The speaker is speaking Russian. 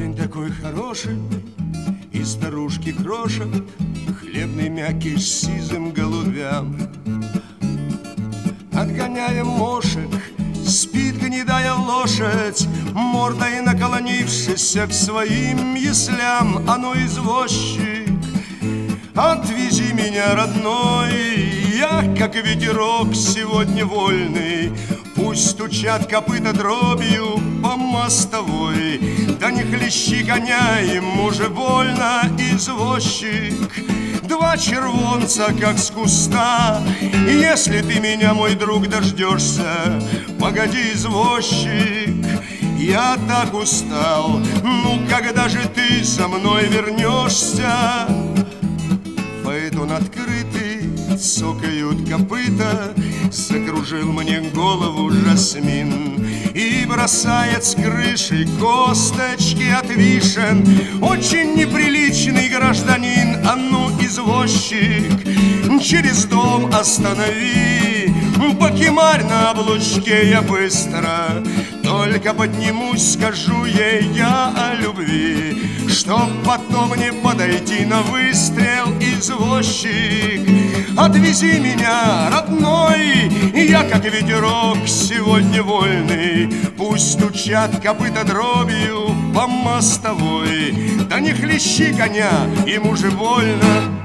День такой хороший, и старушки крошат хлебный мякиш сизым голубям. Отгоняем мошек, спит гнедая лошадь, мордой наклонившись к своим яслям. А ну, извозчик, отвези меня, родной, я, как ветерок, сегодня вольный. Пусть стучат копыта дробью по мостовой, да не хлещи коня, ему же больно, извозчик. Два червонца, как с куста, если ты меня, мой друг, дождешься, погоди, извозчик, я так устал, ну когда же ты за мной вернешься? Фаэтон открытый, цокают копыта, закружил мне голову жасмин и бросает с крыши косточки от вишен. Очень неприличный гражданин. А ну, извозчик, через дом останови, покемарь на облучке, я быстро только поднимусь, скажу ей я о любви, чтоб потом не подойти на выстрел. Извозчик, отвези меня, родной, я, как ветерок, сегодня вольный. Пусть стучат копыта дробью по мостовой, да не хлещи коня, ему же больно.